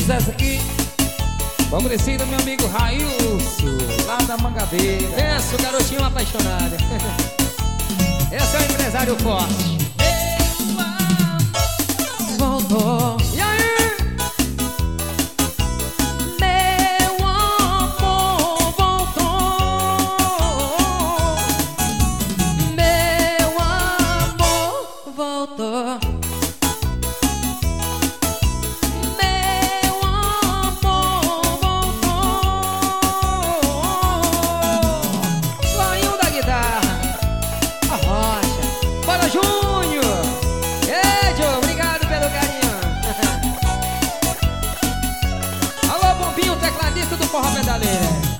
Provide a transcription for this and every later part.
sucesso aqui, favorecido meu amigo Railson, lá da Mangabeira. Pensa, o garotinho apaixonado. Esse é o empresário forte. Voltou. E aí? Meu amor voltou. Meu amor voltou. Meu amor voltou. Zoinho da guitarra, a rocha. Bora, Júnior. Edio, obrigado pelo carinho. Alô, Bombinho, tecladista do Forró Pedaleira.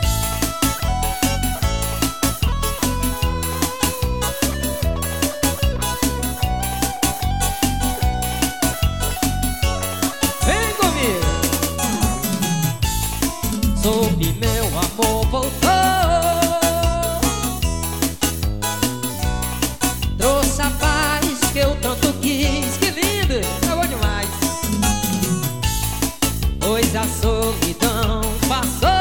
Vem comigo. Soube meu amor voltou. Trouxe a paz que eu tanto quis. Que lindo, é bom demais. Pois a solidão passou.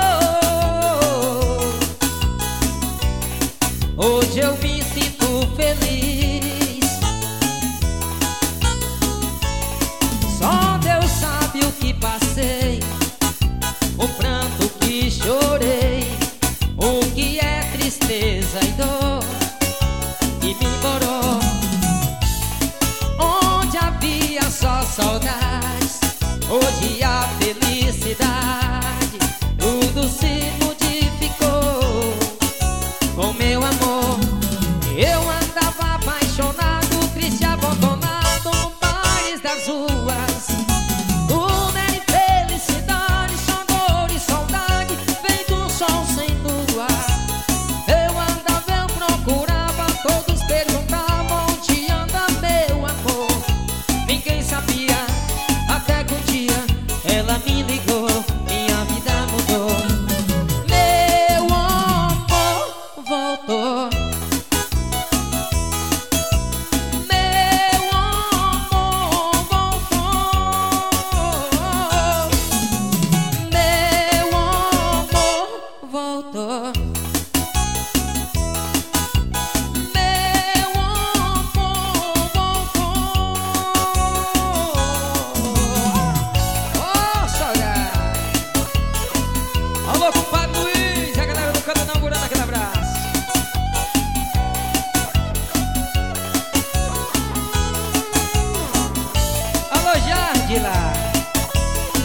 Hoje eu me sinto feliz. Só Deus sabe o que passei, o pranto que chorei, o que é tristeza e dor que me morou. Onde havia só saudades, hoje a felicidade, tudo se modificou. Com meu amor, eu andava apaixonado, triste, abandonado no país das ruas. Tudo era infelicidade, só dor e saudade, vem do sol sem lua. Eu andava, eu procurava, todos perguntavam onde anda meu amor. Ninguém sabia, até que um dia ela me ligou, minha vida mudou. Meu amor voltou. Meu amor voltou. Meu amor voltou. Meu amor voltou. Ô, saudade. Alô, compadre Luiz, a galera do canto inaugurando aquele abraço. Alô, Jardila.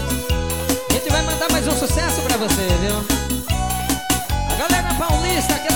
A gente vai mandar mais um sucesso pra você, viu? A galera paulista, aquele